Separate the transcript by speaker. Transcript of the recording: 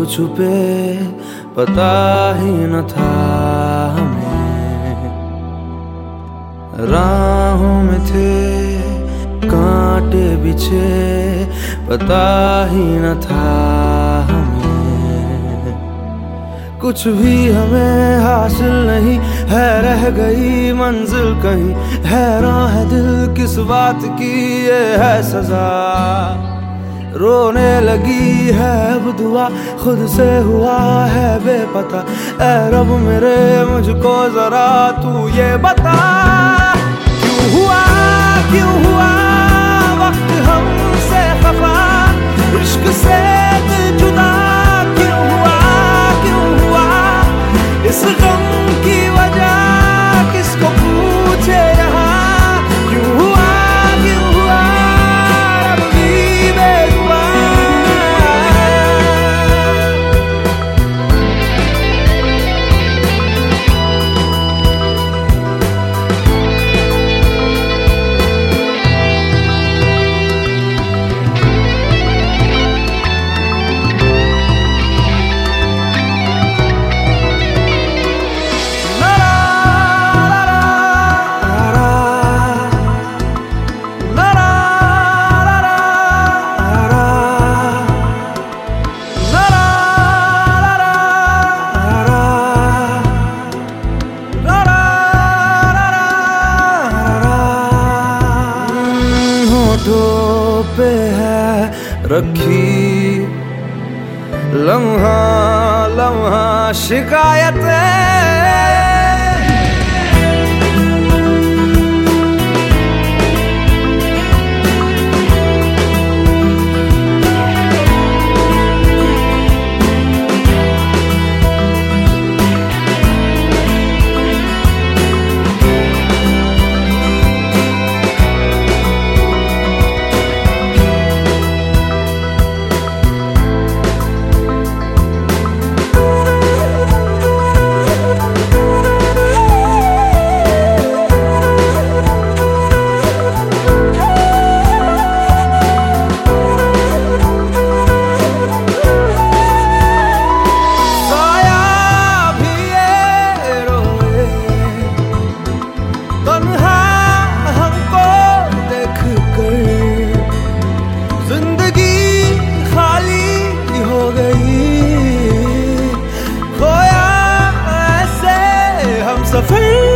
Speaker 1: छुपे पता ही न था हमें, राहों में थे कांटे बिछे पता ही न था हमें। कुछ भी हमें हासिल नहीं है, रह गई मंजिल कहीं, हैरान है दिल किस बात की ये है सजा। रोने लगी है अब दुआ, खुद से हुआ है बेपता। ऐ रब मेरे मुझको जरा तू ये बता, क्यों हुआ वक्त हमसे खफा, इश्क से दिल जुदा क्यों हुआ इस गम की वजह किसको पूछे यहाँ। क्यों हुआ रब भी बेजुबान। होठों पे है रखी लम्हा लम्हा शिकायतें, खोया ऐसे हम सफर